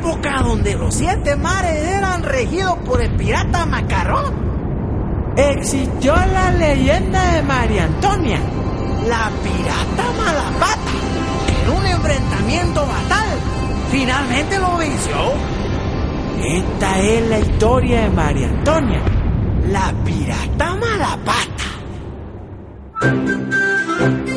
época donde los 7 mares eran regidos por el pirata Macarrón, existió la leyenda de María Antonia, la pirata Malapata, que en un enfrentamiento fatal finalmente lo venció. Esta es la historia de María Antonia, la pirata Malapata.